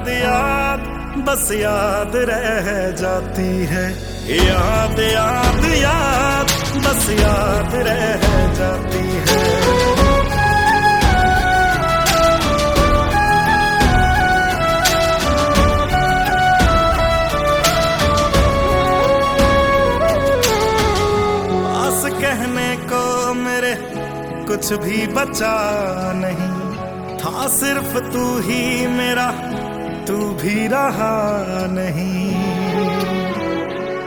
याद बस याद रह जाती है। याद याद याद बस याद रह जाती है। बस कहने को मेरे कुछ भी बचा नहीं, था सिर्फ तू ही मेरा, तू भी रहा नहीं।